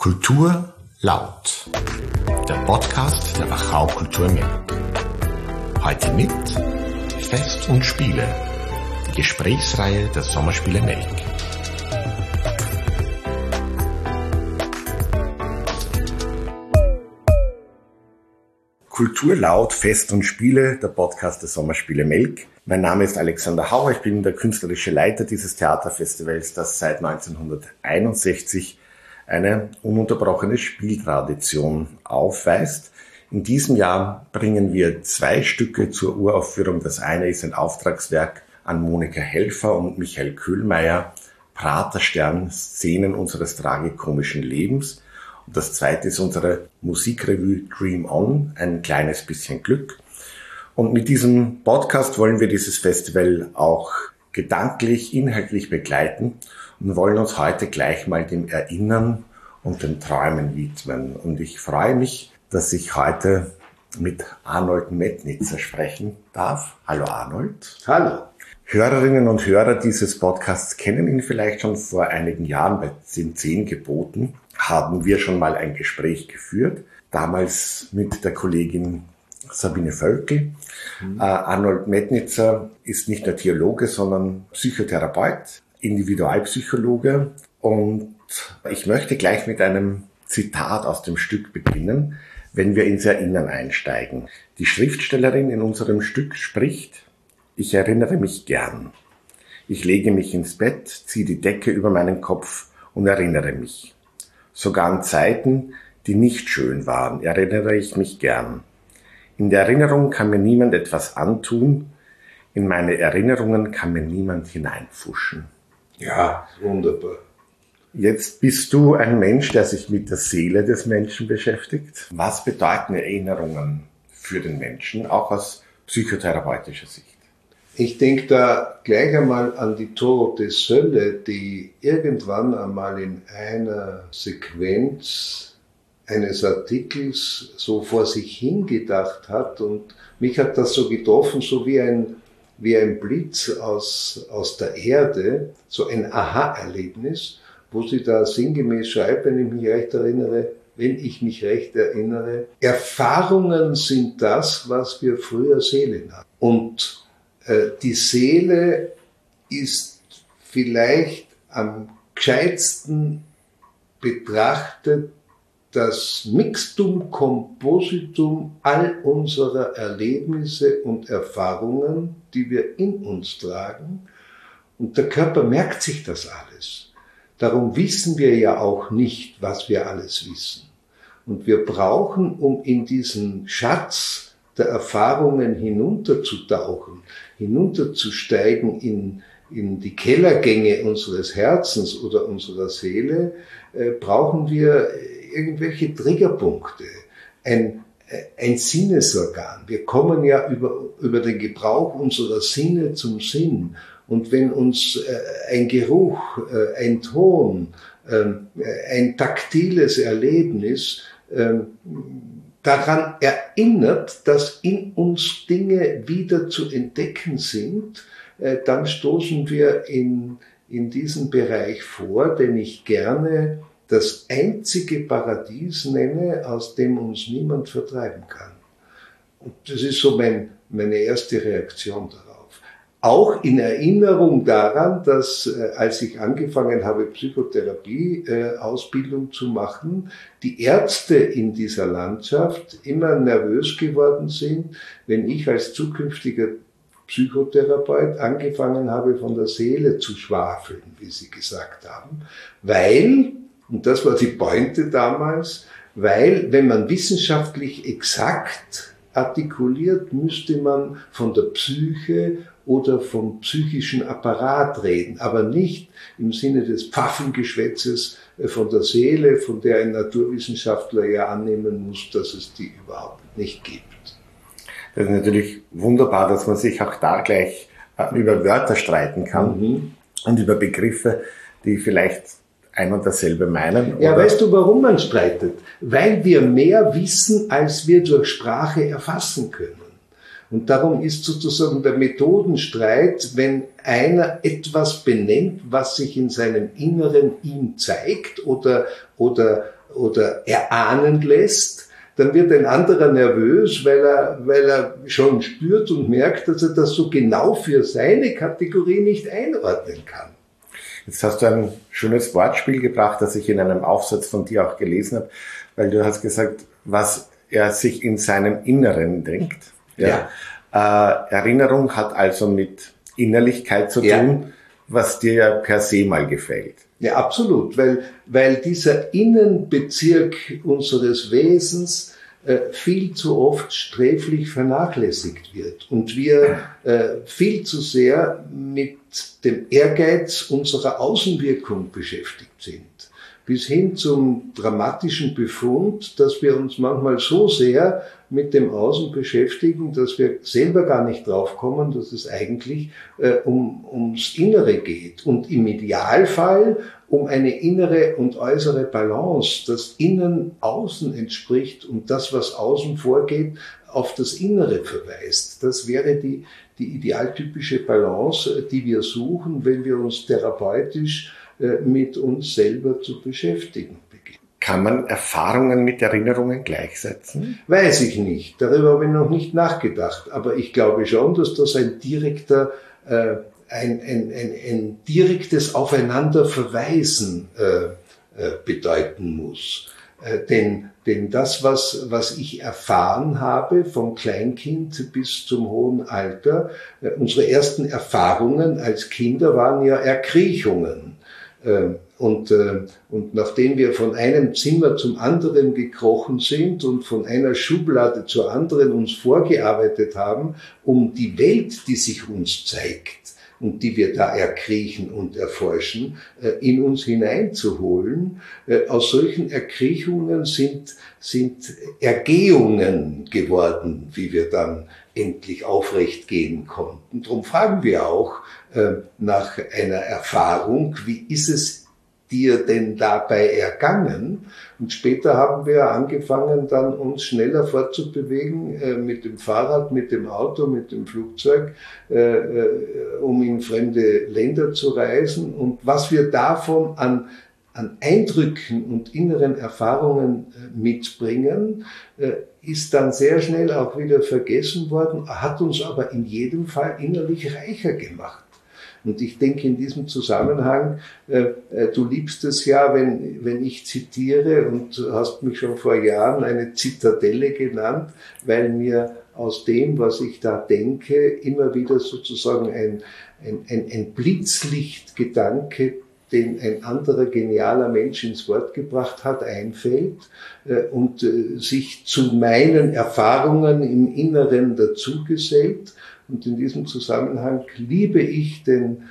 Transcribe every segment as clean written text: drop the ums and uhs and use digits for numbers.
Kultur laut. Der Podcast der Wachau Kulturmill. Heute mit Fest und Spiele. Die Gesprächsreihe der Sommerspiele Melk. Kultur laut, Fest und Spiele, der Podcast der Sommerspiele Melk. Mein Name ist Alexander Hauer, ich bin der künstlerische Leiter dieses Theaterfestivals, das seit 1961 eine ununterbrochene Spieltradition aufweist. In diesem Jahr bringen wir 2 Stücke zur Uraufführung. Das eine ist ein Auftragswerk an Monika Helfer und Michael Köhlmeier, Praterstern, Szenen unseres tragikomischen Lebens. Und das zweite ist unsere Musikrevue Dream On, ein kleines bisschen Glück. Und mit diesem Podcast wollen wir dieses Festival auch gedanklich, inhaltlich begleiten und wollen uns heute gleich mal dem Erinnern und den Träumen widmen. Und ich freue mich, dass ich heute mit Arnold Metnitzer sprechen darf. Hallo Arnold. Hallo. Hörerinnen und Hörer dieses Podcasts kennen ihn vielleicht schon. Vor einigen Jahren bei den 10 Geboten haben wir schon mal ein Gespräch geführt. Damals mit der Kollegin Sabine Völkel. Arnold Metnitzer ist nicht nur Theologe, sondern Psychotherapeut, Individualpsychologe. Und ich möchte gleich mit einem Zitat aus dem Stück beginnen, wenn wir ins Erinnern einsteigen. Die Schriftstellerin in unserem Stück spricht: Ich erinnere mich gern. Ich lege mich ins Bett, ziehe die Decke über meinen Kopf und erinnere mich. Sogar an Zeiten, die nicht schön waren, erinnere ich mich gern. In der Erinnerung kann mir niemand etwas antun. In meine Erinnerungen kann mir niemand hineinpfuschen. Ja, wunderbar. Jetzt bist du ein Mensch, der sich mit der Seele des Menschen beschäftigt. Was bedeuten Erinnerungen für den Menschen, auch aus psychotherapeutischer Sicht? Ich denke da gleich einmal an die Tote Sölle, die irgendwann einmal in einer Sequenz eines Artikels so vor sich hingedacht hat, und mich hat das so getroffen, so wie ein Blitz aus der Erde, so ein Aha-Erlebnis, wo sie da sinngemäß schreibt, wenn ich mich recht erinnere, Erfahrungen sind das, was wir früher Seele nannten. Und die Seele ist vielleicht am gescheitsten betrachtet das Mixtum Compositum all unserer Erlebnisse und Erfahrungen, die wir in uns tragen. Und der Körper merkt sich das alles. Darum wissen wir ja auch nicht, was wir alles wissen. Und wir brauchen, um in diesen Schatz der Erfahrungen hinunterzutauchen, hinunterzusteigen in die Kellergänge unseres Herzens oder unserer Seele, brauchen wir irgendwelche Triggerpunkte, ein Sinnesorgan. Wir kommen ja über den Gebrauch unserer Sinne zum Sinn. Und wenn uns ein Geruch, ein Ton, ein taktiles Erlebnis daran erinnert, dass in uns Dinge wieder zu entdecken sind, dann stoßen wir in diesen Bereich vor, den ich gerne das einzige Paradies nenne, aus dem uns niemand vertreiben kann. Und das ist so meine erste Reaktion darauf. Auch in Erinnerung daran, dass als ich angefangen habe, Psychotherapie-Ausbildung zu machen, die Ärzte in dieser Landschaft immer nervös geworden sind, wenn ich als zukünftiger Psychotherapeut angefangen habe, von der Seele zu schwafeln, wie sie gesagt haben, weil, und das war die Pointe damals, weil, wenn man wissenschaftlich exakt artikuliert, müsste man von der Psyche oder vom psychischen Apparat reden, aber nicht im Sinne des Pfaffengeschwätzes von der Seele, von der ein Naturwissenschaftler ja annehmen muss, dass es die überhaupt nicht gibt. Das ist natürlich wunderbar, dass man sich auch da gleich über Wörter streiten kann und über Begriffe, die vielleicht ein und dasselbe meinen. Ja, weißt du, warum man streitet? Weil wir mehr wissen, als wir durch Sprache erfassen können. Und darum ist sozusagen der Methodenstreit, wenn einer etwas benennt, was sich in seinem Inneren ihm zeigt oder oder erahnen lässt, dann wird ein anderer nervös, weil er schon spürt und merkt, dass er das so genau für seine Kategorie nicht einordnen kann. Jetzt hast du ein schönes Wortspiel gebracht, das ich in einem Aufsatz von dir auch gelesen habe, weil du hast gesagt, was er sich in seinem Inneren denkt. Ja. Erinnerung hat also mit Innerlichkeit zu tun, was dir ja per se mal gefällt. Ja, absolut, weil dieser Innenbezirk unseres Wesens viel zu oft sträflich vernachlässigt wird und wir viel zu sehr mit dem Ehrgeiz unserer Außenwirkung beschäftigt sind. Bis hin zum dramatischen Befund, dass wir uns manchmal so sehr mit dem Außen beschäftigen, dass wir selber gar nicht draufkommen, dass es eigentlich ums Innere geht. Und im Idealfall um eine innere und äußere Balance, dass Innen Außen entspricht und das, was außen vorgeht, auf das Innere verweist. Das wäre die idealtypische Balance, die wir suchen, wenn wir uns therapeutisch mit uns selber zu beschäftigen beginnen. Kann man Erfahrungen mit Erinnerungen gleichsetzen? Weiß ich nicht. Darüber habe ich noch nicht nachgedacht. Aber ich glaube schon, dass das ein direkter, ein direktes Aufeinanderverweisen bedeuten muss. Denn das, was ich erfahren habe, vom Kleinkind bis zum hohen Alter, unsere ersten Erfahrungen als Kinder waren ja Erkriechungen. Und nachdem wir von einem Zimmer zum anderen gekrochen sind und von einer Schublade zur anderen uns vorgearbeitet haben, um die Welt, die sich uns zeigt und die wir da erkriechen und erforschen, in uns hineinzuholen, aus solchen Erkriechungen sind Ergehungen geworden, wie wir dann endlich aufrecht gehen konnten. Darum fragen wir auch nach einer Erfahrung, wie ist es dir denn dabei ergangen? Und später haben wir angefangen, dann uns schneller fortzubewegen mit dem Fahrrad, mit dem Auto, mit dem Flugzeug, um in fremde Länder zu reisen. Und was wir davon an Eindrücken und inneren Erfahrungen mitbringen, ist dann sehr schnell auch wieder vergessen worden, hat uns aber in jedem Fall innerlich reicher gemacht. Und ich denke in diesem Zusammenhang, du liebst es ja, wenn ich zitiere, und du hast mich schon vor Jahren eine Zitadelle genannt, weil mir aus dem, was ich da denke, immer wieder sozusagen ein Blitzlichtgedanke, den ein anderer genialer Mensch ins Wort gebracht hat, einfällt und sich zu meinen Erfahrungen im Inneren dazugesellt. Und in diesem Zusammenhang liebe ich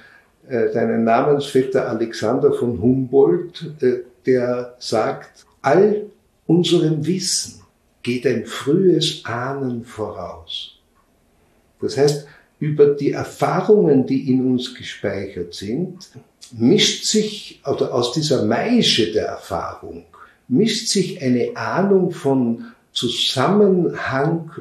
deinen Namensvetter Alexander von Humboldt, der sagt, all unserem Wissen geht ein frühes Ahnen voraus. Das heißt, über die Erfahrungen, die in uns gespeichert sind, mischt sich, oder aus dieser Maische der Erfahrung, mischt sich eine Ahnung von Zusammenhang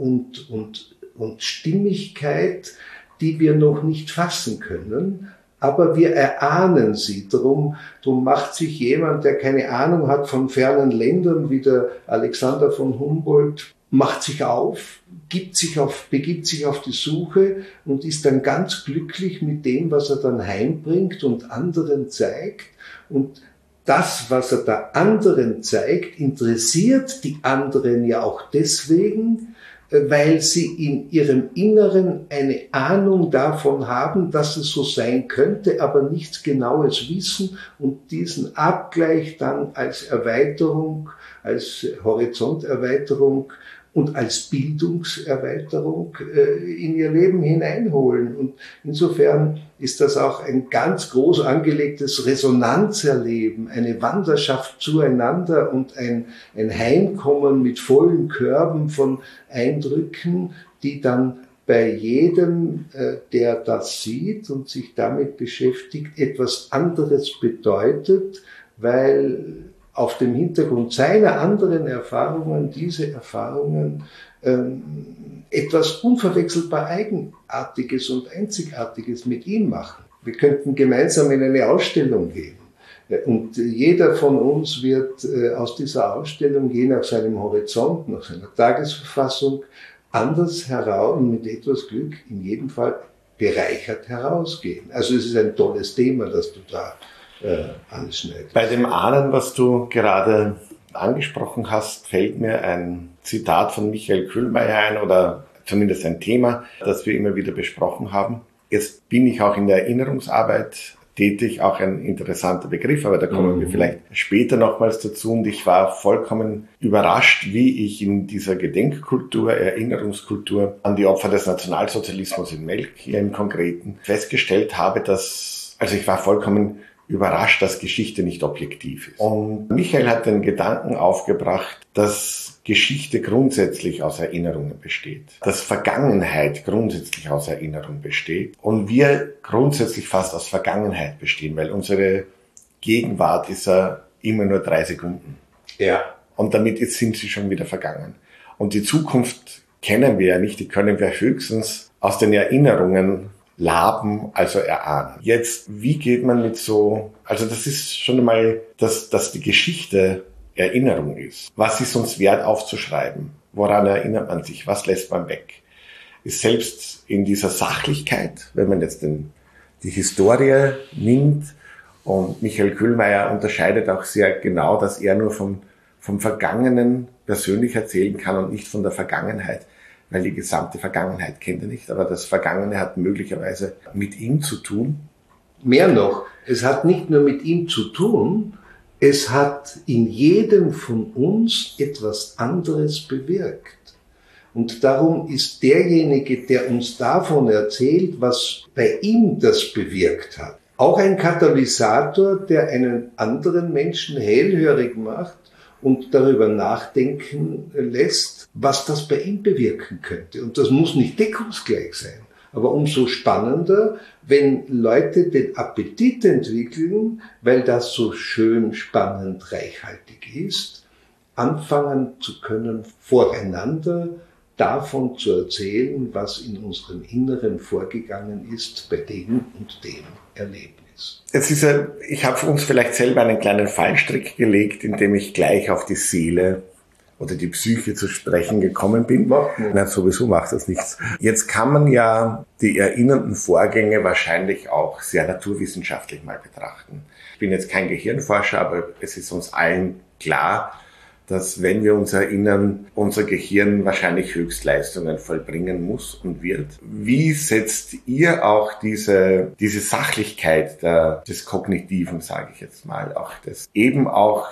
und Stimmigkeit, die wir noch nicht fassen können, aber wir erahnen sie. Drum macht sich jemand, der keine Ahnung hat von fernen Ländern, wie der Alexander von Humboldt, macht sich auf, begibt sich auf die Suche und ist dann ganz glücklich mit dem, was er dann heimbringt und anderen zeigt. Und das, was er da anderen zeigt, interessiert die anderen ja auch deswegen, weil sie in ihrem Inneren eine Ahnung davon haben, dass es so sein könnte, aber nichts Genaues wissen und diesen Abgleich dann als Erweiterung, als Horizonterweiterung und als Bildungserweiterung in ihr Leben hineinholen. Und insofern ist das auch ein ganz groß angelegtes Resonanzerleben, eine Wanderschaft zueinander und ein Heimkommen mit vollen Körben von Eindrücken, die dann bei jedem, der das sieht und sich damit beschäftigt, etwas anderes bedeutet, weil auf dem Hintergrund seiner anderen Erfahrungen diese Erfahrungen etwas unverwechselbar Eigenartiges und Einzigartiges mit ihm machen. Wir könnten gemeinsam in eine Ausstellung gehen. Und jeder von uns wird aus dieser Ausstellung, je nach seinem Horizont, nach seiner Tagesverfassung, anders heraus und mit etwas Glück in jedem Fall bereichert herausgehen. Also es ist ein tolles Thema, das du da anschneidest. Bei dem Ahnen, was du gerade angesprochen hast, fällt mir ein Zitat von Michael Kühlmeier ein, oder zumindest ein Thema, das wir immer wieder besprochen haben. Jetzt bin ich auch in der Erinnerungsarbeit tätig, auch ein interessanter Begriff, aber da kommen wir vielleicht später nochmals dazu. Und ich war vollkommen überrascht, wie ich in dieser Gedenkkultur, Erinnerungskultur an die Opfer des Nationalsozialismus in Melk hier im Konkreten festgestellt habe, also ich war vollkommen überrascht, dass Geschichte nicht objektiv ist. Und Michael hat den Gedanken aufgebracht, dass Geschichte grundsätzlich aus Erinnerungen besteht, dass Vergangenheit grundsätzlich aus Erinnerung besteht und wir grundsätzlich fast aus Vergangenheit bestehen, weil unsere Gegenwart ist ja immer nur 3 Sekunden. Ja. Und damit sind sie schon wieder vergangen. Und die Zukunft kennen wir ja nicht, die können wir höchstens aus den Erinnerungen laben, also erahnen. Jetzt, wie geht man mit so, also das ist schon einmal, dass die Geschichte Erinnerung ist. Was ist uns wert aufzuschreiben? Woran erinnert man sich? Was lässt man weg? Ist selbst in dieser Sachlichkeit, wenn man jetzt die Historie nimmt, und Michael Kühlmeier unterscheidet auch sehr genau, dass er nur vom Vergangenen persönlich erzählen kann und nicht von der Vergangenheit, weil die gesamte Vergangenheit kennt er nicht, aber das Vergangene hat möglicherweise mit ihm zu tun. Mehr noch, es hat nicht nur mit ihm zu tun, es hat in jedem von uns etwas anderes bewirkt. Und darum ist derjenige, der uns davon erzählt, was bei ihm das bewirkt hat, auch ein Katalysator, der einen anderen Menschen hellhörig macht und darüber nachdenken lässt, was das bei ihm bewirken könnte. Und das muss nicht deckungsgleich sein. Aber umso spannender, wenn Leute den Appetit entwickeln, weil das so schön, spannend, reichhaltig ist, anfangen zu können, voreinander davon zu erzählen, was in unserem Inneren vorgegangen ist, bei dem und dem Erlebnis. Jetzt ich habe uns vielleicht selber einen kleinen Fallstrick gelegt, indem ich gleich auf die Seele oder die Psyche zu sprechen gekommen bin. Nein, sowieso macht das nichts. Jetzt kann man ja die erinnernden Vorgänge wahrscheinlich auch sehr naturwissenschaftlich mal betrachten. Ich bin jetzt kein Gehirnforscher, aber es ist uns allen klar, dass, wenn wir uns erinnern, unser Gehirn wahrscheinlich Höchstleistungen vollbringen muss und wird. Wie setzt ihr auch diese Sachlichkeit des Kognitiven, sage ich jetzt mal, auch das eben auch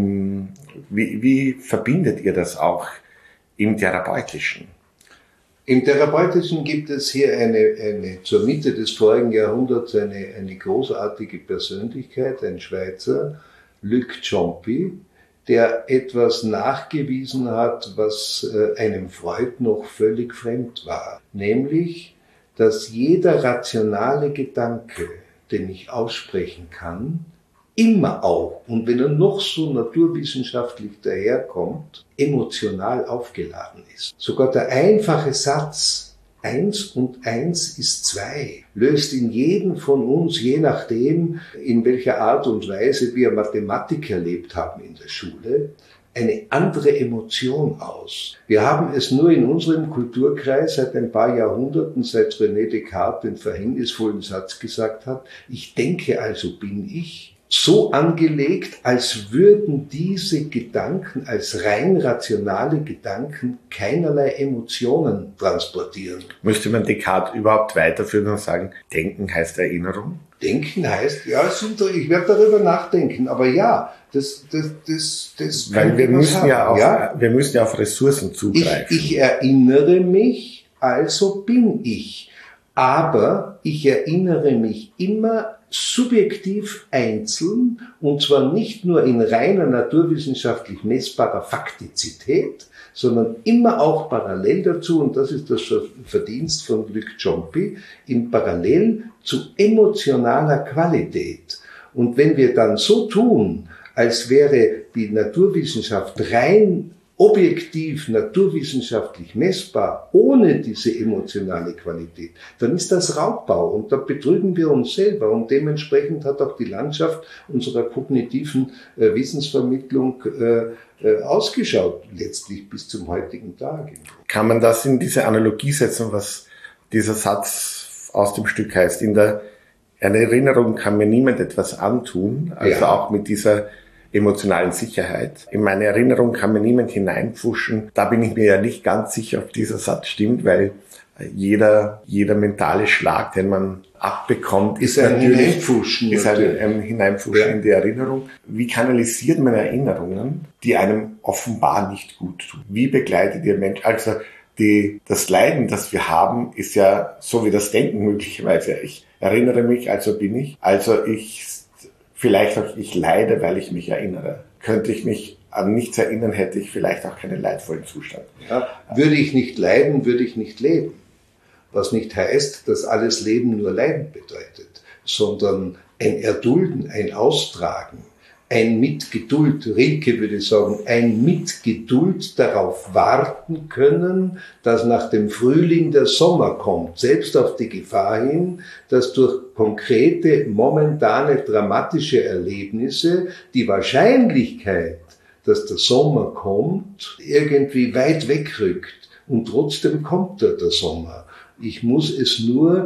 wie verbindet ihr das auch im Therapeutischen? Im Therapeutischen gibt es hier eine zur Mitte des vorigen Jahrhunderts eine großartige Persönlichkeit, ein Schweizer, Luc Ciompi, der etwas nachgewiesen hat, was einem Freud noch völlig fremd war. Nämlich, dass jeder rationale Gedanke, den ich aussprechen kann, immer auch, und wenn er noch so naturwissenschaftlich daherkommt, emotional aufgeladen ist. Sogar der einfache Satz, 1 und 1 ist 2, löst in jedem von uns, je nachdem, in welcher Art und Weise wir Mathematik erlebt haben in der Schule, eine andere Emotion aus. Wir haben es nur in unserem Kulturkreis seit ein paar Jahrhunderten, seit René Descartes den verhängnisvollen Satz gesagt hat, ich denke, also bin ich, so angelegt, als würden diese Gedanken als rein rationale Gedanken keinerlei Emotionen transportieren. Müsste man Descartes überhaupt weiterführen und sagen, Denken heißt Erinnerung? Denken heißt, ja, ich werde darüber nachdenken, aber ja, das weil wir müssen wir müssen ja auf Ressourcen zugreifen. Ich erinnere mich, also bin ich. Aber ich erinnere mich immer subjektiv einzeln, und zwar nicht nur in reiner naturwissenschaftlich messbarer Faktizität, sondern immer auch parallel dazu, und das ist das Verdienst von Luc Ciompi, im Parallel zu emotionaler Qualität. Und wenn wir dann so tun, als wäre die Naturwissenschaft rein objektiv, naturwissenschaftlich messbar, ohne diese emotionale Qualität, dann ist das Raubbau und da betrügen wir uns selber und dementsprechend hat auch die Landschaft unserer kognitiven Wissensvermittlung ausgeschaut, letztlich bis zum heutigen Tag. Kann man das in diese Analogie setzen, was dieser Satz aus dem Stück heißt? In der Erinnerung kann mir niemand etwas antun, also auch mit dieser emotionalen Sicherheit. In meine Erinnerung kann mir niemand hineinpfuschen. Da bin ich mir ja nicht ganz sicher, ob dieser Satz stimmt, weil jeder mentale Schlag, den man abbekommt, ist ein Hineinpfuschen. Ist ein Hineinpfuschen in die Erinnerung. Wie kanalisiert man Erinnerungen, die einem offenbar nicht gut tun? Wie begleitet ihr Menschen? Also das Leiden, das wir haben, ist ja so wie das Denken möglicherweise. Ich erinnere mich, also bin ich. Vielleicht auch ich leide, weil ich mich erinnere. Könnte ich mich an nichts erinnern, hätte ich vielleicht auch keinen leidvollen Zustand. Ja, würde ich nicht leiden, würde ich nicht leben. Was nicht heißt, dass alles Leben nur Leiden bedeutet, sondern ein Erdulden, ein Austragen, ein mit Geduld, Rilke würde sagen, ein mit Geduld darauf warten können, dass nach dem Frühling der Sommer kommt, selbst auf die Gefahr hin, dass durch konkrete, momentane, dramatische Erlebnisse die Wahrscheinlichkeit, dass der Sommer kommt, irgendwie weit wegrückt. Und trotzdem kommt der Sommer. Ich muss es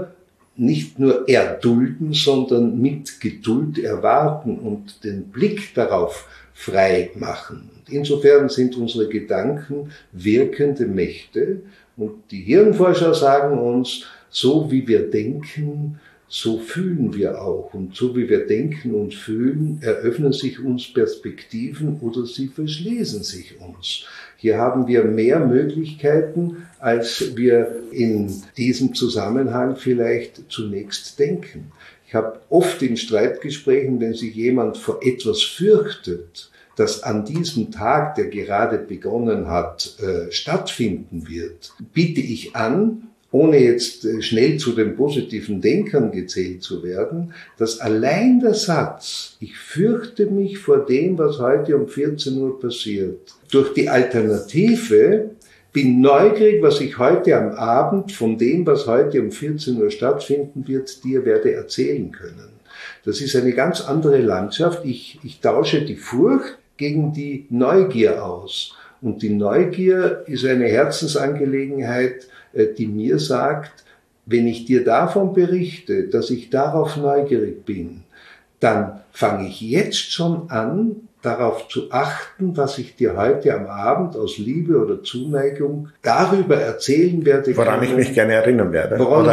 nicht nur erdulden, sondern mit Geduld erwarten und den Blick darauf frei machen. Insofern sind unsere Gedanken wirkende Mächte und die Hirnforscher sagen uns, so wie wir denken, so fühlen wir auch. Und so wie wir denken und fühlen, eröffnen sich uns Perspektiven oder sie verschließen sich uns. Hier haben wir mehr Möglichkeiten, als wir in diesem Zusammenhang vielleicht zunächst denken. Ich habe oft in Streitgesprächen, wenn sich jemand vor etwas fürchtet, das an diesem Tag, der gerade begonnen hat, stattfinden wird, biete ich an, ohne jetzt schnell zu den positiven Denkern gezählt zu werden, dass allein der Satz, ich fürchte mich vor dem, was heute um 14 Uhr passiert, durch die Alternative, bin neugierig, was ich heute am Abend von dem, was heute um 14 Uhr stattfinden wird, dir werde erzählen können. Das ist eine ganz andere Landschaft. Ich tausche die Furcht gegen die Neugier aus. Und die Neugier ist eine Herzensangelegenheit, die mir sagt, wenn ich dir davon berichte, dass ich darauf neugierig bin, dann fange ich jetzt schon an, darauf zu achten, was ich dir heute am Abend aus Liebe oder Zuneigung darüber erzählen werde. Woran ich mich gerne erinnern werde. Woran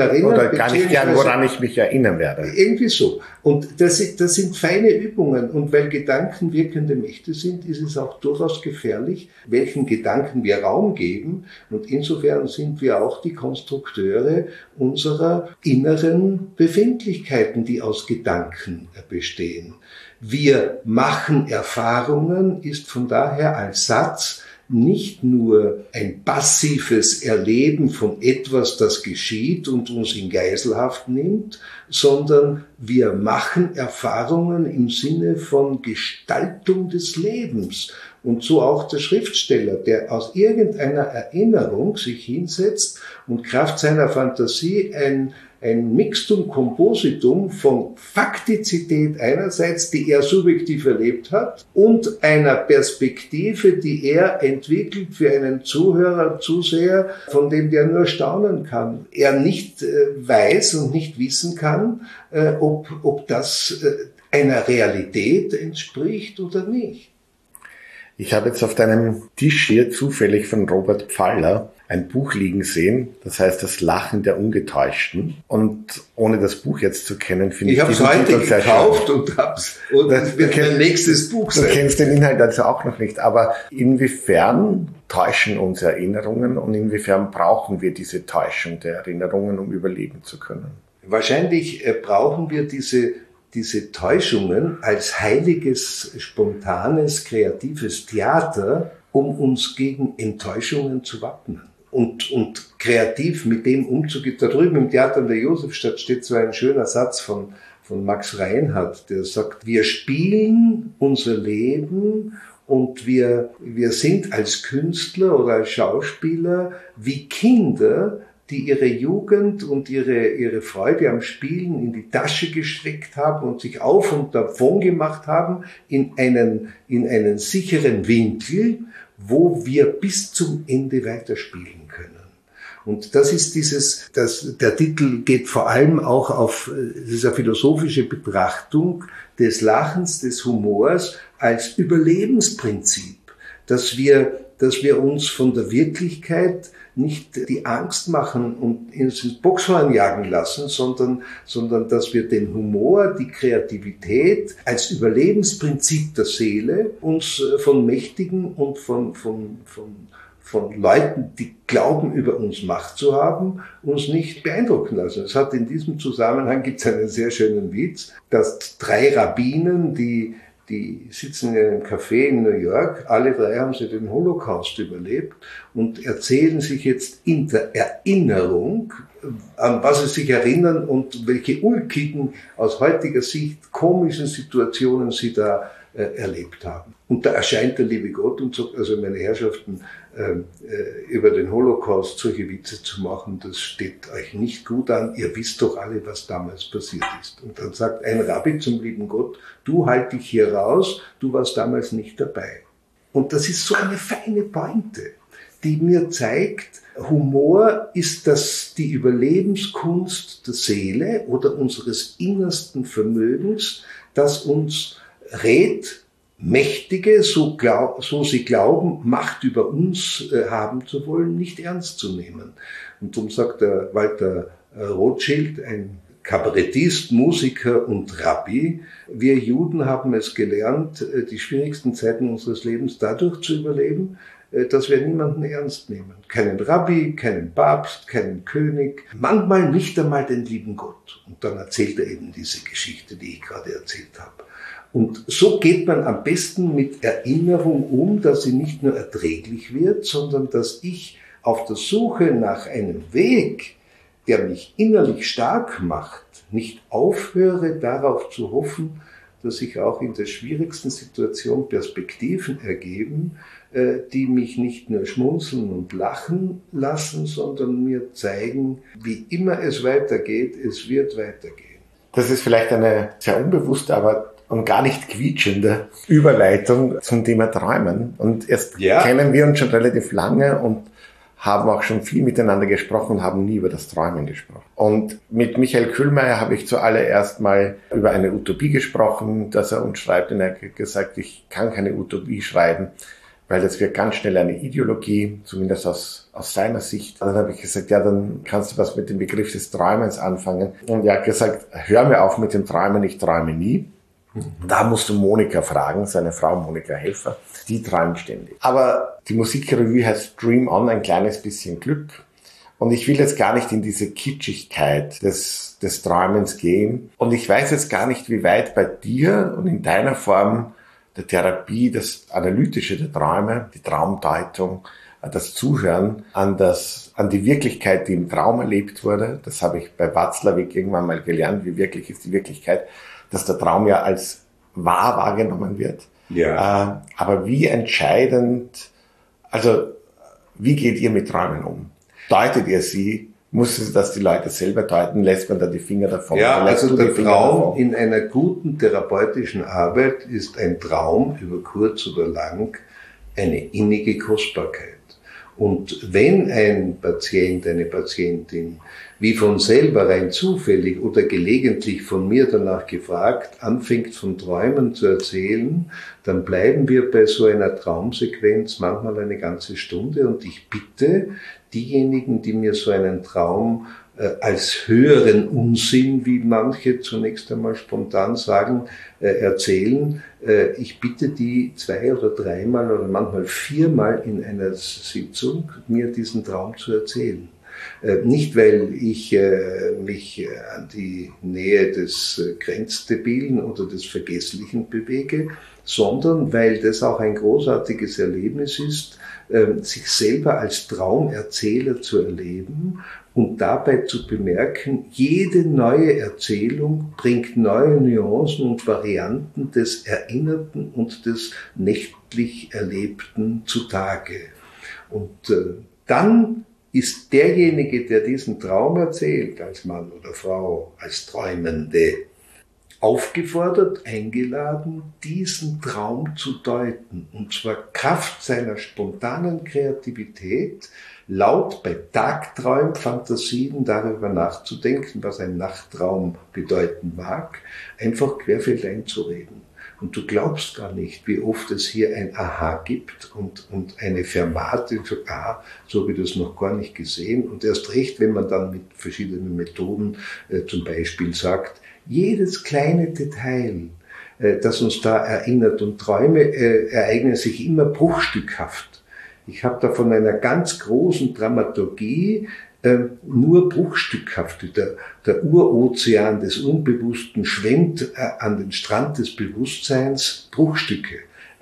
ich mich erinnern werde. Irgendwie so. Und das sind feine Übungen. Und weil Gedanken wirkende Mächte sind, ist es auch durchaus gefährlich, welchen Gedanken wir Raum geben. Und insofern sind wir auch die Konstrukteure unserer inneren Befindlichkeiten, die aus Gedanken bestehen. Wir machen Erfahrungen ist von daher als Satz nicht nur ein passives Erleben von etwas, das geschieht und uns in Geiselhaft nimmt, sondern wir machen Erfahrungen im Sinne von Gestaltung des Lebens. Und so auch der Schriftsteller, der aus irgendeiner Erinnerung sich hinsetzt und Kraft seiner Fantasie ein Mixtum Compositum von Faktizität einerseits, die er subjektiv erlebt hat, und einer Perspektive, die er entwickelt für einen Zuhörer, Zuseher, von dem der nur staunen kann. Er nicht weiß und nicht wissen kann, ob das einer Realität entspricht oder nicht. Ich habe jetzt auf deinem Tisch hier zufällig von Robert Pfaller ein Buch liegen sehen, das heißt Das Lachen der Ungetäuschten. Und ohne das Buch jetzt zu kennen, finde ich es heute gekauft und das wird mein nächstes Buch sein. Du kennst den Inhalt also auch noch nicht, aber inwiefern täuschen uns Erinnerungen und inwiefern brauchen wir diese Täuschung der Erinnerungen, um überleben zu können? Wahrscheinlich brauchen wir diese Täuschungen als heiliges, spontanes, kreatives Theater, um uns gegen Enttäuschungen zu wappnen und kreativ mit dem umzugehen. Da drüben im Theater in der Josefstadt steht so ein schöner Satz von Max Reinhardt, der sagt, wir spielen unser Leben und wir sind als Künstler oder als Schauspieler wie Kinder, die ihre Jugend und ihre Freude am Spielen in die Tasche gesteckt haben und sich auf und davon gemacht haben in einen sicheren Winkel, wo wir bis zum Ende weiterspielen können. Und das ist der Titel geht vor allem auch auf diese philosophische Betrachtung des Lachens, des Humors als Überlebensprinzip, dass wir uns von der Wirklichkeit nicht die Angst machen und ins Boxhorn jagen lassen, sondern dass wir den Humor, die Kreativität als Überlebensprinzip der Seele uns von Mächtigen und von Leuten, die glauben, über uns Macht zu haben, uns nicht beeindrucken lassen. Es hat in diesem Zusammenhang gibt's einen sehr schönen Witz, dass 3 Rabbinen, die sitzen in einem Café in New York, alle 3 haben sie den Holocaust überlebt und erzählen sich jetzt in der Erinnerung, an was sie sich erinnern und welche ulkigen, aus heutiger Sicht komischen Situationen sie da erlebt haben. Und da erscheint der liebe Gott und sagt, also meine Herrschaften, über den Holocaust solche Witze zu machen, das steht euch nicht gut an, ihr wisst doch alle, was damals passiert ist. Und dann sagt ein Rabbi zum lieben Gott, du halt dich hier raus, du warst damals nicht dabei. Und das ist so eine feine Pointe, die mir zeigt, Humor ist die Überlebenskunst der Seele oder unseres innersten Vermögens, das uns rät, Mächtige, so sie glauben, Macht über uns haben zu wollen, nicht ernst zu nehmen. Und darum sagt der Walter Rothschild, ein Kabarettist, Musiker und Rabbi, wir Juden haben es gelernt, die schwierigsten Zeiten unseres Lebens dadurch zu überleben, dass wir niemanden ernst nehmen. Keinen Rabbi, keinen Papst, keinen König, manchmal nicht einmal den lieben Gott. Und dann erzählt er eben diese Geschichte, die ich gerade erzählt habe. Und so geht man am besten mit Erinnerung um, dass sie nicht nur erträglich wird, sondern dass ich auf der Suche nach einem Weg, der mich innerlich stark macht, nicht aufhöre, darauf zu hoffen, dass sich auch in der schwierigsten Situation Perspektiven ergeben, die mich nicht nur schmunzeln und lachen lassen, sondern mir zeigen, wie immer es weitergeht, es wird weitergehen. Das ist vielleicht eine sehr unbewusste, und gar nicht quietschende Überleitung zum Thema Träumen. Und erst kennen wir uns schon relativ lange und haben auch schon viel miteinander gesprochen, haben nie über das Träumen gesprochen. Und mit Michael Kühlmeier habe ich zuallererst mal über eine Utopie gesprochen, dass er uns schreibt. Und er hat gesagt, ich kann keine Utopie schreiben, weil das wird ganz schnell eine Ideologie, zumindest aus seiner Sicht. Und dann habe ich gesagt, ja, dann kannst du was mit dem Begriff des Träumens anfangen. Und er hat gesagt, hör mir auf mit dem Träumen, ich träume nie. Da musst du Monika fragen, seine Frau Monika Helfer, die träumt ständig. Aber die Musikrevue heißt Dream On, ein kleines bisschen Glück. Und ich will jetzt gar nicht in diese Kitschigkeit des Träumens gehen. Und ich weiß jetzt gar nicht, wie weit bei dir und in deiner Form der Therapie, das Analytische der Träume, die Traumdeutung, das Zuhören an die Wirklichkeit, die im Traum erlebt wurde. Das habe ich bei Watzlawick irgendwann mal gelernt, wie wirklich ist die Wirklichkeit, dass der Traum ja als wahr wahrgenommen wird. Ja. Aber wie entscheidend, also wie geht ihr mit Träumen um? Deutet ihr sie? Muss es das die Leute selber deuten? Lässt man da die Finger davon? Ja, also der Traum in einer guten therapeutischen Arbeit ist ein Traum über kurz oder lang eine innige Kostbarkeit. Und wenn ein Patient, eine Patientin, wie von selber rein zufällig oder gelegentlich von mir danach gefragt, anfängt von Träumen zu erzählen, dann bleiben wir bei so einer Traumsequenz manchmal eine ganze Stunde und ich bitte diejenigen, die mir so einen Traum als höheren Unsinn, wie manche zunächst einmal spontan sagen, erzählen. Ich bitte die 2 oder 3 Mal oder manchmal 4 Mal in einer Sitzung, mir diesen Traum zu erzählen. Nicht, weil ich mich an die Nähe des Grenzdebilen oder des Vergesslichen bewege, sondern weil das auch ein großartiges Erlebnis ist, sich selber als Traumerzähler zu erleben und dabei zu bemerken, jede neue Erzählung bringt neue Nuancen und Varianten des Erinnerten und des nächtlich Erlebten zutage. Und dann ist derjenige, der diesen Traum erzählt, als Mann oder Frau, als Träumende, aufgefordert, eingeladen, diesen Traum zu deuten. Und zwar Kraft seiner spontanen Kreativität, laut bei Tagträumfantasien darüber nachzudenken, was ein Nachttraum bedeuten mag, einfach querfeldein zu reden. Und du glaubst gar nicht, wie oft es hier ein Aha gibt und eine Fermate, so habe ich das noch gar nicht gesehen. Und erst recht, wenn man dann mit verschiedenen Methoden zum Beispiel sagt, jedes kleine Detail, das uns da erinnert, und Träume ereignen sich immer bruchstückhaft. Ich habe da von einer ganz großen Dramaturgie nur bruchstückhaft. Der Urozean des Unbewussten schwemmt an den Strand des Bewusstseins, Bruchstücke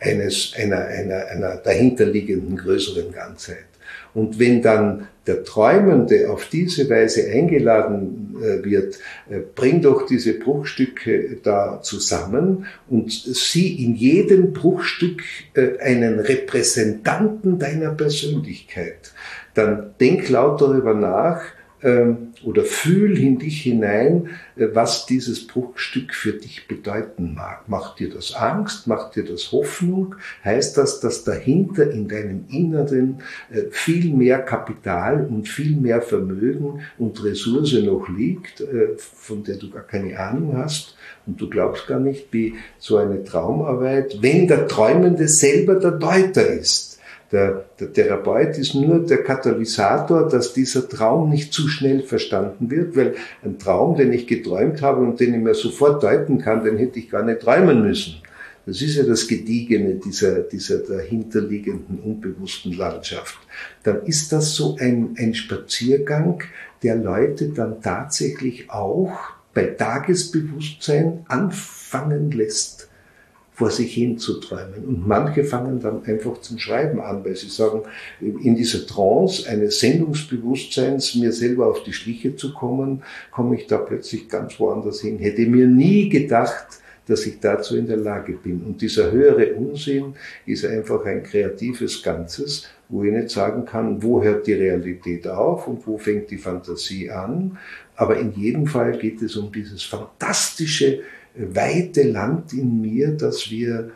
einer dahinterliegenden größeren Ganzheit. Und wenn dann der Träumende auf diese Weise eingeladen wird, bring doch diese Bruchstücke da zusammen und sieh in jedem Bruchstück einen Repräsentanten deiner Persönlichkeit. Dann denk laut darüber nach oder fühl in dich hinein, was dieses Bruchstück für dich bedeuten mag. Macht dir das Angst? Macht dir das Hoffnung? Heißt das, dass dahinter in deinem Inneren viel mehr Kapital und viel mehr Vermögen und Ressource noch liegt, von der du gar keine Ahnung hast? Und du glaubst gar nicht, wie so eine Traumarbeit, wenn der Träumende selber der Deuter ist. Der Therapeut ist nur der Katalysator, dass dieser Traum nicht zu schnell verstanden wird, weil ein Traum, den ich geträumt habe und den ich mir sofort deuten kann, den hätte ich gar nicht träumen müssen. Das ist ja das Gediegene dieser dahinterliegenden unbewussten Landschaft. Dann ist das so ein Spaziergang, der Leute dann tatsächlich auch bei Tagesbewusstsein anfangen lässt, vor sich hin zu träumen. Und manche fangen dann einfach zum Schreiben an, weil sie sagen, in dieser Trance eines Sendungsbewusstseins, mir selber auf die Schliche zu kommen, komme ich da plötzlich ganz woanders hin. Hätte mir nie gedacht, dass ich dazu in der Lage bin. Und dieser höhere Unsinn ist einfach ein kreatives Ganzes, wo ich nicht sagen kann, wo hört die Realität auf und wo fängt die Fantasie an. Aber in jedem Fall geht es um dieses fantastische, weite Land in mir, das wir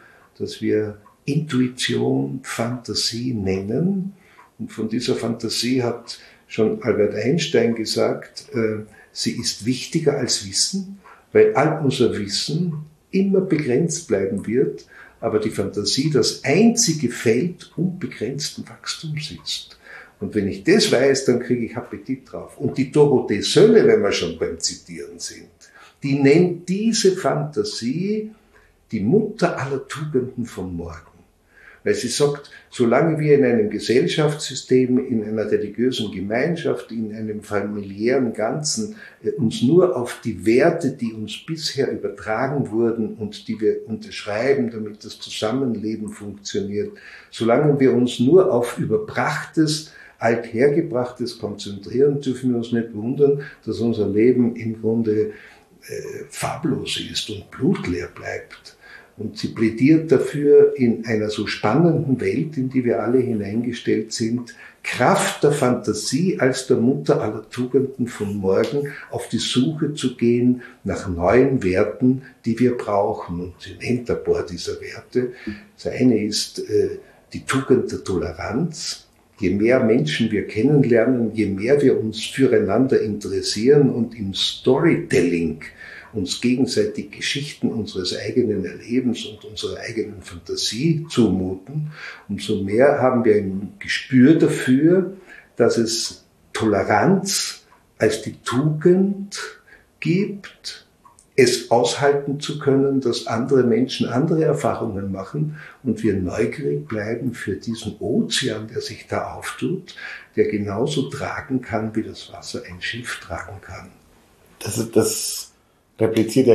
Intuition, Fantasie nennen. Und von dieser Fantasie hat schon Albert Einstein gesagt, sie ist wichtiger als Wissen, weil all unser Wissen immer begrenzt bleiben wird, aber die Fantasie das einzige Feld unbegrenzten Wachstums ist. Und wenn ich das weiß, dann kriege ich Appetit drauf. Und die Dorothee Sölle, wenn wir schon beim Zitieren sind, die nennt diese Fantasie die Mutter aller Tugenden vom Morgen. Weil sie sagt, solange wir in einem Gesellschaftssystem, in einer religiösen Gemeinschaft, in einem familiären Ganzen uns nur auf die Werte, die uns bisher übertragen wurden und die wir unterschreiben, damit das Zusammenleben funktioniert, solange wir uns nur auf Überbrachtes, Althergebrachtes konzentrieren, dürfen wir uns nicht wundern, dass unser Leben im Grunde farblos ist und blutleer bleibt. Und sie plädiert dafür, in einer so spannenden Welt, in die wir alle hineingestellt sind, Kraft der Fantasie als der Mutter aller Tugenden von morgen auf die Suche zu gehen nach neuen Werten, die wir brauchen. Und sie nennt ein paar dieser Werte. Das eine ist die Tugend der Toleranz. Je mehr Menschen wir kennenlernen, je mehr wir uns füreinander interessieren und im Storytelling uns gegenseitig Geschichten unseres eigenen Erlebens und unserer eigenen Fantasie zumuten, umso mehr haben wir ein Gespür dafür, dass es Toleranz als die Tugend gibt, es aushalten zu können, dass andere Menschen andere Erfahrungen machen und wir neugierig bleiben für diesen Ozean, der sich da auftut, der genauso tragen kann, wie das Wasser ein Schiff tragen kann. Das repliziert ja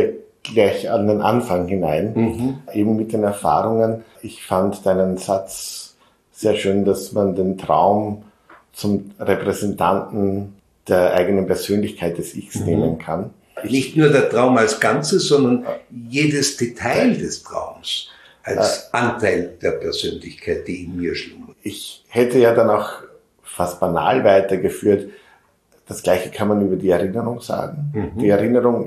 gleich an den Anfang hinein, eben mit den Erfahrungen. Ich fand deinen Satz sehr schön, dass man den Traum zum Repräsentanten der eigenen Persönlichkeit des Ichs nehmen kann. Nicht nur der Traum als Ganzes, sondern jedes Detail des Traums als Anteil der Persönlichkeit, die in mir schlummert. Ich hätte ja dann auch fast banal weitergeführt. Das Gleiche kann man über die Erinnerung sagen. Die Erinnerung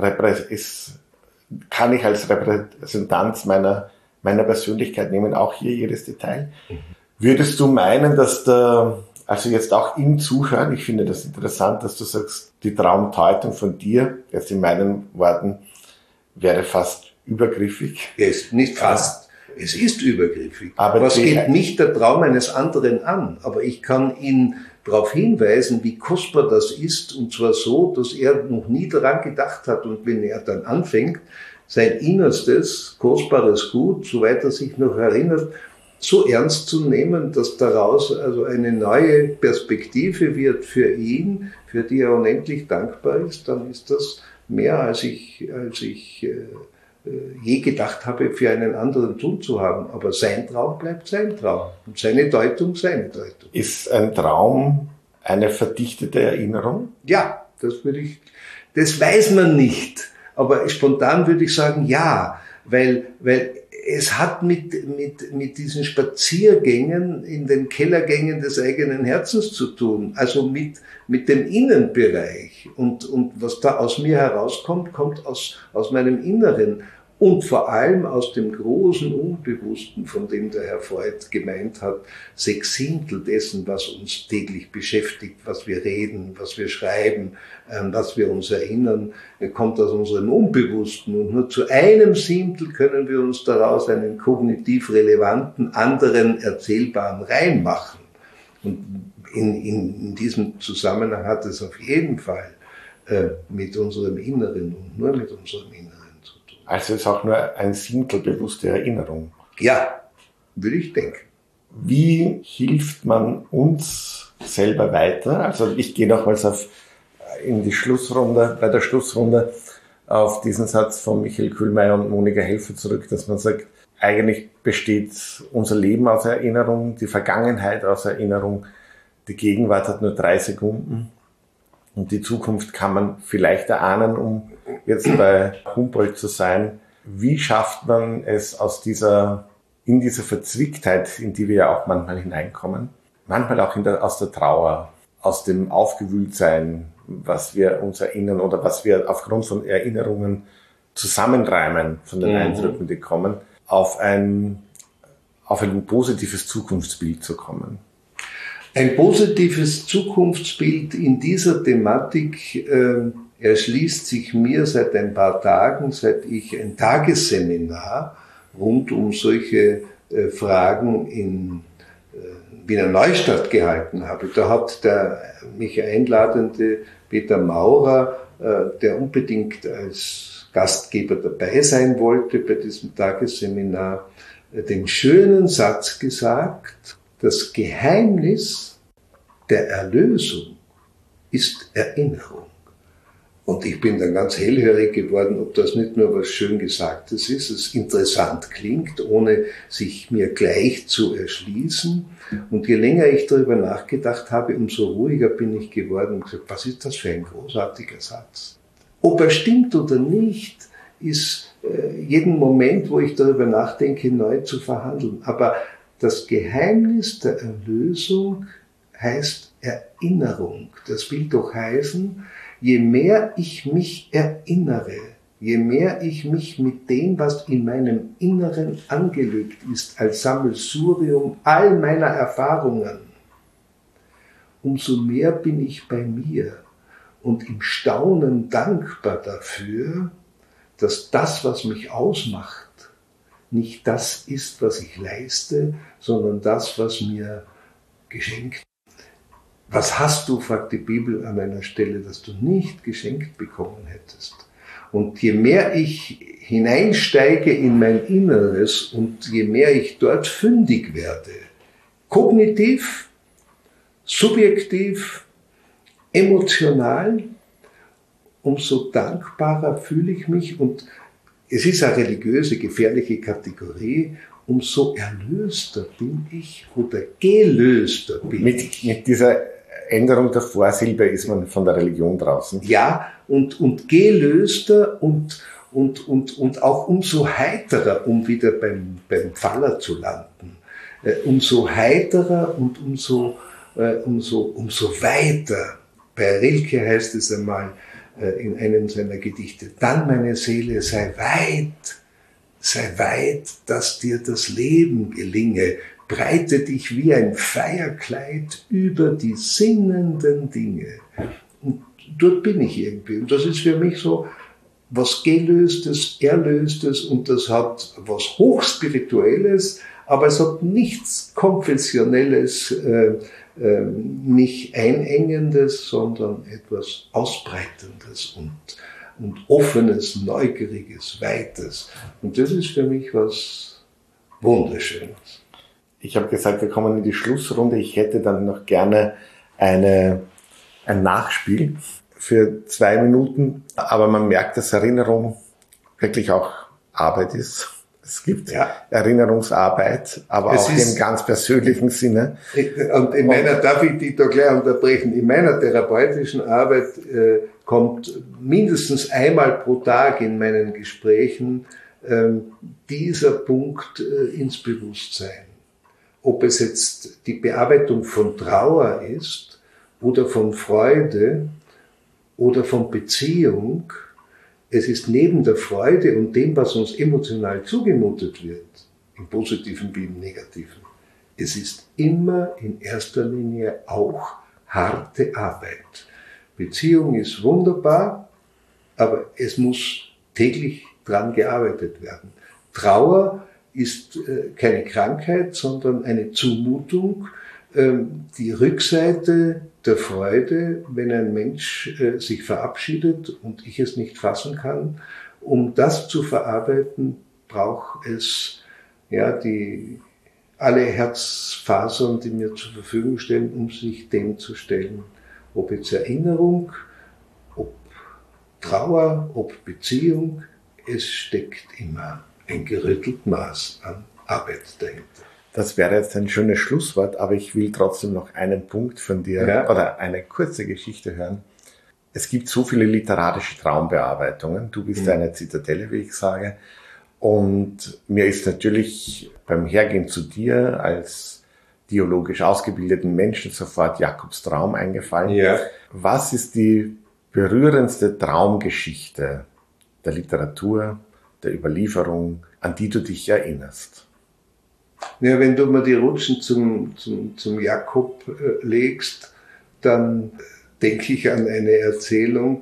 kann ich als Repräsentanz meiner Persönlichkeit nehmen, auch hier jedes Detail. Würdest du meinen, dass also jetzt auch im Zuhören, ich finde das interessant, dass du sagst, die Traumdeutung von dir, jetzt in meinen Worten, wäre fast übergriffig? Es ist nicht fast, es ist übergriffig. Aber es geht nicht der Traum eines anderen an. Aber ich kann ihn darauf hinweisen, wie kostbar das ist, und zwar so, dass er noch nie daran gedacht hat. Und wenn er dann anfängt, sein Innerstes, kostbares Gut, soweit er sich noch erinnert, so ernst zu nehmen, dass daraus also eine neue Perspektive wird für ihn, für die er unendlich dankbar ist, dann ist das mehr, als ich je gedacht habe, für einen anderen tun zu haben. Aber sein Traum bleibt sein Traum und seine Deutung seine Deutung. Ist ein Traum eine verdichtete Erinnerung? Ja, das weiß man nicht. Aber spontan würde ich sagen, ja, weil es hat mit diesen Spaziergängen in den Kellergängen des eigenen Herzens zu tun, also mit dem Innenbereich. Und was da aus mir herauskommt, kommt aus meinem Inneren. Und vor allem aus dem großen Unbewussten, von dem der Herr Freud gemeint hat, 6/7 dessen, was uns täglich beschäftigt, was wir reden, was wir schreiben, was wir uns erinnern, kommt aus unserem Unbewussten. Und nur zu 1/7 können wir uns daraus einen kognitiv relevanten, anderen erzählbaren Reim machen. Und in diesem Zusammenhang hat es auf jeden Fall mit unserem Inneren und nur mit unserem Inneren. Also ist auch nur 1/7 bewusste Erinnerung. Ja, würde ich denken. Wie hilft man uns selber weiter? Also ich gehe nochmals in die Schlussrunde, bei der Schlussrunde auf diesen Satz von Michael Kühlmeier und Monika Helfer zurück, dass man sagt, eigentlich besteht unser Leben aus Erinnerung, die Vergangenheit aus Erinnerung, die Gegenwart hat nur 3 Sekunden. Und die Zukunft kann man vielleicht erahnen, um jetzt bei Humboldt zu sein. Wie schafft man es in dieser Verzwicktheit, in die wir ja auch manchmal hineinkommen, manchmal auch aus der Trauer, aus dem Aufgewühltsein, was wir uns erinnern oder was wir aufgrund von Erinnerungen zusammenreimen von den Eindrücken, die kommen, auf ein positives Zukunftsbild zu kommen? Ein positives Zukunftsbild in dieser Thematik erschließt sich mir seit ein paar Tagen, seit ich ein Tagesseminar rund um solche Fragen in Wiener Neustadt gehalten habe. Da hat der mich einladende Peter Maurer, der unbedingt als Gastgeber dabei sein wollte bei diesem Tagesseminar, den schönen Satz gesagt: Das Geheimnis der Erlösung ist Erinnerung. Und ich bin dann ganz hellhörig geworden, ob das nicht nur was schön Gesagtes ist, es interessant klingt, ohne sich mir gleich zu erschließen. Und je länger ich darüber nachgedacht habe, umso ruhiger bin ich geworden und gesagt, was ist das für ein großartiger Satz? Ob er stimmt oder nicht, ist jeden Moment, wo ich darüber nachdenke, neu zu verhandeln. Aber das Geheimnis der Erlösung heißt Erinnerung. Das will doch heißen, je mehr ich mich erinnere, je mehr ich mich mit dem, was in meinem Inneren angelegt ist, als Sammelsurium all meiner Erfahrungen, umso mehr bin ich bei mir und im Staunen dankbar dafür, dass das, was mich ausmacht, nicht das ist, was ich leiste, sondern das, was mir geschenkt. Was hast du, fragt die Bibel an einer Stelle, das du nicht geschenkt bekommen hättest? Und je mehr ich hineinsteige in mein Inneres und je mehr ich dort fündig werde, kognitiv, subjektiv, emotional, umso dankbarer fühle ich mich und es ist eine religiöse, gefährliche Kategorie. Umso erlöster bin ich oder gelöster bin ich. Mit dieser Änderung der Vorsilbe ist man von der Religion draußen. Ja, und gelöster und auch umso heiterer, um wieder beim Pfaller zu landen. Umso heiterer und umso weiter. Bei Rilke heißt es einmal in einem seiner Gedichte, dann meine Seele sei weit, dass dir das Leben gelinge, breite dich wie ein Feierkleid über die sinnenden Dinge. Und dort bin ich irgendwie. Und das ist für mich so was Gelöstes, Erlöstes, und das hat was Hochspirituelles, aber es hat nichts Konfessionelles, nicht Einengendes, sondern etwas Ausbreitendes und Offenes, Neugieriges, Weites. Und das ist für mich was Wunderschönes. Ich habe gesagt, wir kommen in die Schlussrunde. Ich hätte dann noch gerne ein Nachspiel für 2 Minuten. Aber man merkt, dass Erinnerung wirklich auch Arbeit ist. Es gibt Erinnerungsarbeit, aber auch im ganz persönlichen Sinne. Und darf ich dich da gleich unterbrechen, in meiner therapeutischen Arbeit kommt mindestens einmal pro Tag in meinen Gesprächen dieser Punkt ins Bewusstsein. Ob es jetzt die Bearbeitung von Trauer ist oder von Freude oder von Beziehung, es ist neben der Freude und dem, was uns emotional zugemutet wird, im Positiven wie im Negativen, es ist immer in erster Linie auch harte Arbeit. Beziehung ist wunderbar, aber es muss täglich dran gearbeitet werden. Trauer ist keine Krankheit, sondern eine Zumutung, die Rückseite der Freude, wenn ein Mensch sich verabschiedet und ich es nicht fassen kann. Um das zu verarbeiten, braucht es alle Herzfasern, die mir zur Verfügung stehen, um sich dem zu stellen. Ob jetzt Erinnerung, ob Trauer, ob Beziehung, es steckt immer ein gerüttelt Maß an Arbeit dahinter. Das wäre jetzt ein schönes Schlusswort, aber ich will trotzdem noch einen Punkt von dir oder eine kurze Geschichte hören. Es gibt so viele literarische Traumbearbeitungen. Du bist eine Zitadelle, wie ich sage. Und mir ist natürlich beim Hergehen zu dir als dialogisch ausgebildeten Menschen sofort Jakobs Traum eingefallen. Ja. Was ist die berührendste Traumgeschichte der Literatur, der Überlieferung, an die du dich erinnerst? Ja, wenn du mal die Rutschen zum Jakob legst, dann denke ich an eine Erzählung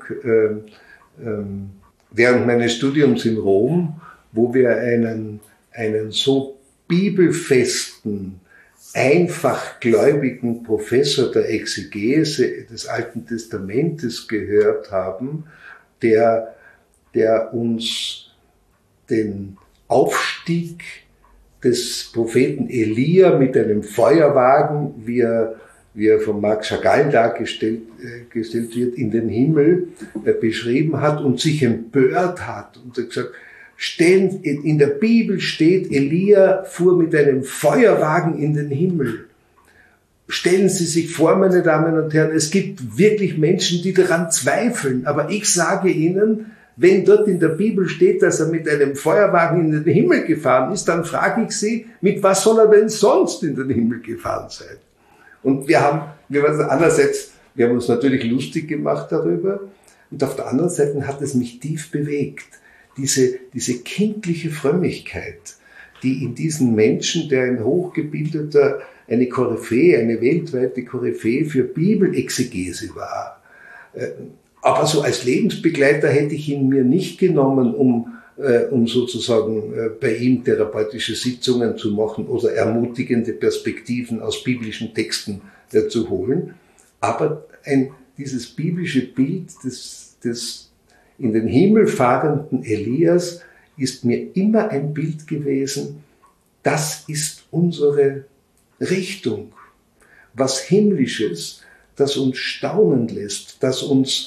während meines Studiums in Rom, wo wir einen so bibelfesten, einfach gläubigen Professor der Exegese des Alten Testamentes gehört haben, der uns den Aufstieg des Propheten Elia mit einem Feuerwagen, wie er von Marc Chagall dargestellt wird, in den Himmel beschrieben hat und sich empört hat und hat gesagt, in der Bibel steht, Elia fuhr mit einem Feuerwagen in den Himmel. Stellen Sie sich vor, meine Damen und Herren, es gibt wirklich Menschen, die daran zweifeln, aber ich sage Ihnen, wenn dort in der Bibel steht, dass er mit einem Feuerwagen in den Himmel gefahren ist, dann frage ich Sie, mit was soll er denn sonst in den Himmel gefahren sein? Und wir haben uns natürlich lustig gemacht darüber, und auf der anderen Seite hat es mich tief bewegt. Diese kindliche Frömmigkeit, die in diesen Menschen, der ein hochgebildeter, eine Koryphäe, eine weltweite Koryphäe für Bibelexegese war. Aber so als Lebensbegleiter hätte ich ihn mir nicht genommen, um sozusagen bei ihm therapeutische Sitzungen zu machen oder ermutigende Perspektiven aus biblischen Texten zu holen. Aber dieses biblische Bild des in den Himmel fahrenden Elias ist mir immer ein Bild gewesen, das ist unsere Richtung. Was Himmlisches, das uns staunen lässt, das uns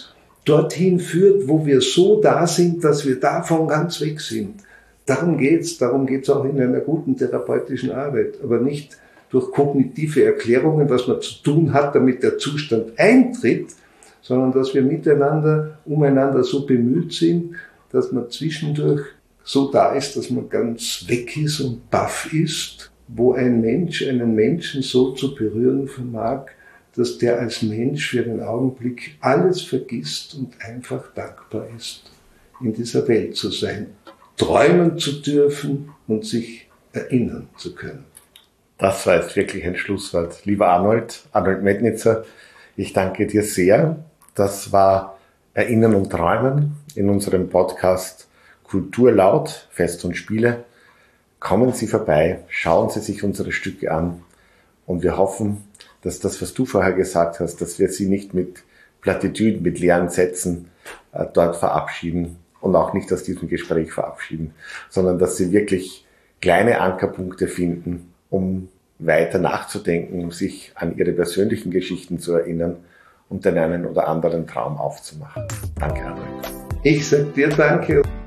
dorthin führt, wo wir so da sind, dass wir davon ganz weg sind. Darum geht's auch in einer guten therapeutischen Arbeit, aber nicht durch kognitive Erklärungen, was man zu tun hat, damit der Zustand eintritt, sondern dass wir miteinander, umeinander so bemüht sind, dass man zwischendurch so da ist, dass man ganz weg ist und baff ist, wo ein Mensch einen Menschen so zu berühren vermag, dass der als Mensch für den Augenblick alles vergisst und einfach dankbar ist, in dieser Welt zu sein, träumen zu dürfen und sich erinnern zu können. Das war jetzt wirklich ein Schlusswort. Lieber Arnold Mednitzer, ich danke dir sehr. Das war Erinnern und Träumen in unserem Podcast Kultur laut, Fest und Spiele. Kommen Sie vorbei, schauen Sie sich unsere Stücke an und wir hoffen, dass das, was du vorher gesagt hast, dass wir Sie nicht mit Plattitüden, mit leeren Sätzen dort verabschieden und auch nicht aus diesem Gespräch verabschieden, sondern dass Sie wirklich kleine Ankerpunkte finden, um weiter nachzudenken, um sich an Ihre persönlichen Geschichten zu erinnern und den einen oder anderen Traum aufzumachen. Danke, Arnold. Ich sage dir danke.